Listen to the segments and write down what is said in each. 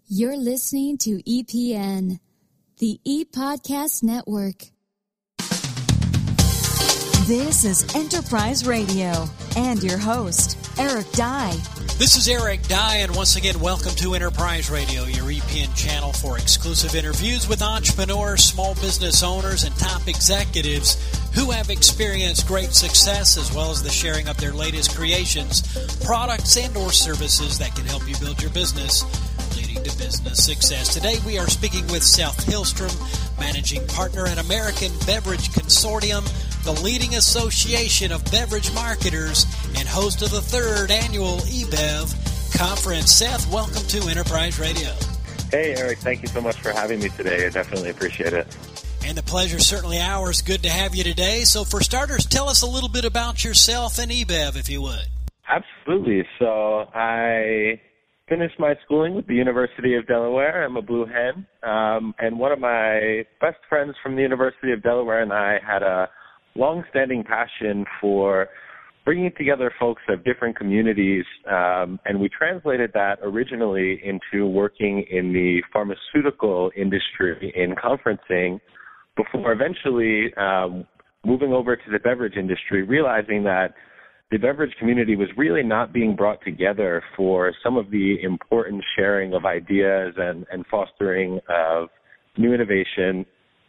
You're listening to EPN, the ePodcast Network. This is Enterprise Radio and your host, Eric Dye. This is Eric Dye, and once again, welcome to Enterprise Radio, your EPN channel for exclusive interviews with entrepreneurs, small business owners, and top executives who have experienced great success, as well as the sharing of their latest creations, products, and or services that can help you build your business, leading to business success. Today, we are speaking with Seth Hillstrom, managing partner at American Beverage Consortium, the leading association of beverage marketers, and host of the third annual eBev conference. Seth, welcome to Enterprise Radio. Hey, Eric. Thank you so much for having me today. I definitely appreciate it. And the pleasure's certainly ours. Good to have you today. So for starters, tell us a little bit about yourself and eBev, if you would. Absolutely. So I finished my schooling with the University of Delaware. I'm a Blue Hen. And one of my best friends from the University of Delaware and I had a long-standing passion for bringing together folks of different communities, and we translated that originally into working in the pharmaceutical industry in conferencing before eventually moving over to the beverage industry, realizing that the beverage community was really not being brought together for some of the important sharing of ideas and fostering of new innovation.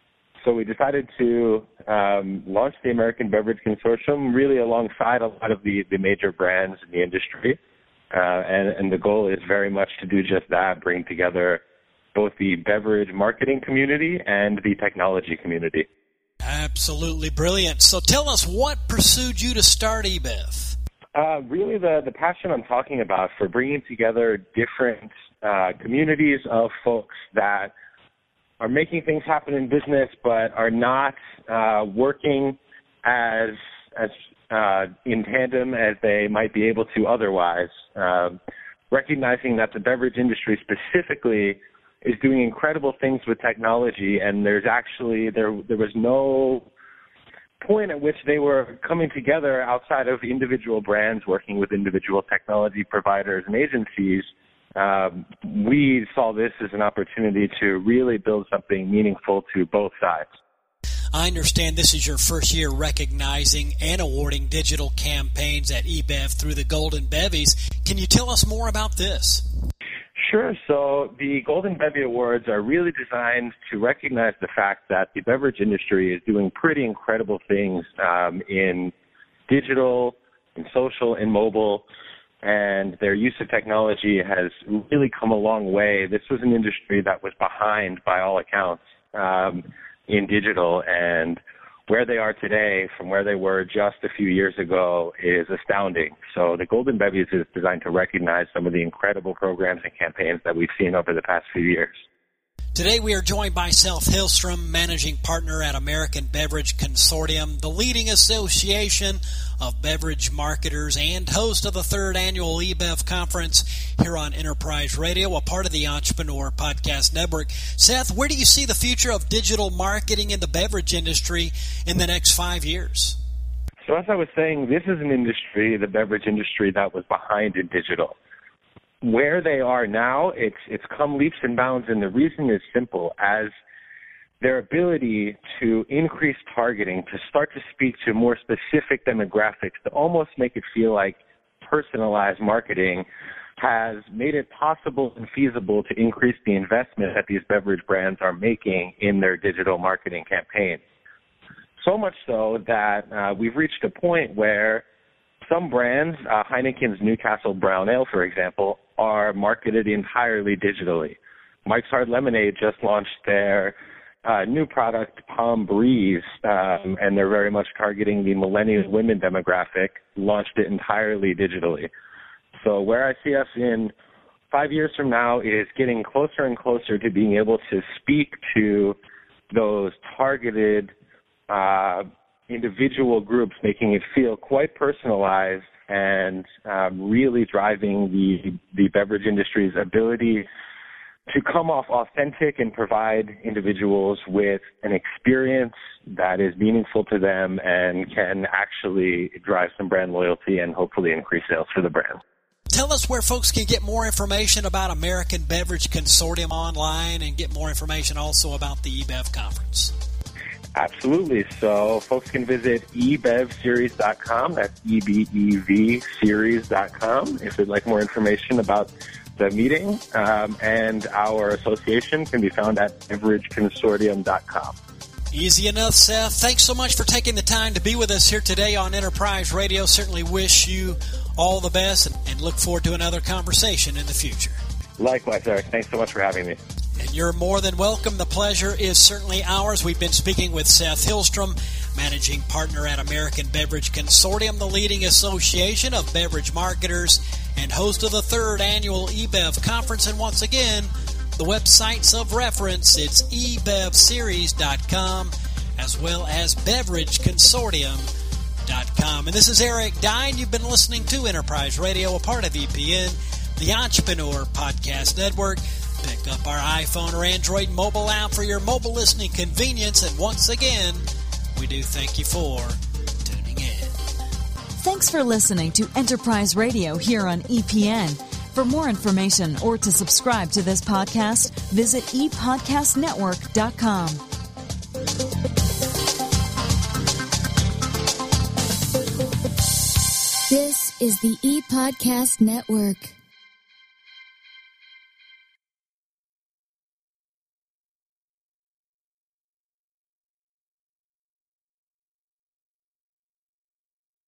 So we decided to launch the American Beverage Consortium really alongside a lot of the major brands in the industry. And the goal is very much to do just that, bring together both the beverage marketing community and the technology community. Absolutely brilliant. So tell us what pursued you to start eBev. Really the passion I'm talking about for bringing together different communities of folks that are making things happen in business, but are not working as in tandem as they might be able to otherwise. Recognizing that the beverage industry specifically is doing incredible things with technology, and there was no point at which they were coming together outside of individual brands working with individual technology providers and agencies. We saw this as an opportunity to really build something meaningful to both sides. I understand this is your first year recognizing and awarding digital campaigns at eBev through the Golden Bevies. Can you tell us more about this? Sure. So the Golden Bevy Awards are really designed to recognize the fact that the beverage industry is doing pretty incredible things in digital, in social, in mobile, and their use of technology has really come a long way. This was an industry that was behind, by all accounts, in digital, and where they are today from where they were just a few years ago is astounding. So the Golden Bevies is designed to recognize some of the incredible programs and campaigns that we've seen over the past few years. Today we are joined by Seth Hillstrom, managing partner at American Beverage Consortium, the leading association of beverage marketers and host of the third annual eBev conference here on Enterprise Radio, a part of the Entrepreneur Podcast Network. Seth, where do you see the future of digital marketing in the beverage industry in the next 5 years? So as I was saying, this is an industry, the beverage industry, that was behind in digital. Where they are now, it's come leaps and bounds, and the reason is simple. As their ability to increase targeting, to start to speak to more specific demographics, to almost make it feel like personalized marketing, has made it possible and feasible to increase the investment that these beverage brands are making in their digital marketing campaigns. So much so that we've reached a point where some brands, Heineken's Newcastle Brown Ale, for example, are marketed entirely digitally. Mike's Hard Lemonade just launched their new product, Palm Breeze, and they're very much targeting the millennial women demographic, launched it entirely digitally. So where I see us in 5 years from now is getting closer and closer to being able to speak to those targeted individual groups, making it feel quite personalized and really driving the beverage industry's ability to come off authentic and provide individuals with an experience that is meaningful to them and can actually drive some brand loyalty and hopefully increase sales for the brand. tell us where folks can get more information about American Beverage Consortium online and get more information also about the eBev conference. Absolutely. So folks can visit ebevseries.com. That's EBEV series.com if they'd like more information about the meeting. And our association can be found at beverageconsortium.com. Easy enough, Seth. Thanks so much for taking the time to be with us here today on Enterprise Radio. Certainly wish you all the best and look forward to another conversation in the future. Likewise, Eric. Thanks so much for having me. And you're more than welcome. The pleasure is certainly ours. We've been speaking with Seth Hillstrom, Managing Partner at American Beverage Consortium, the leading association of beverage marketers, and host of the 3rd Annual eBev Conference. And once again, the websites of reference, it's ebevseries.com as well as beverageconsortium.com. And this is Eric Dye. You've been listening to Enterprise Radio, a part of EPN, the Entrepreneur Podcast Network. Pick up our iPhone or Android mobile app for your mobile listening convenience. And once again, we do thank you for tuning in. Thanks for listening to Enterprise Radio here on EPN. For more information or to subscribe to this podcast, visit epodcastnetwork.com. This is the ePodcast Network.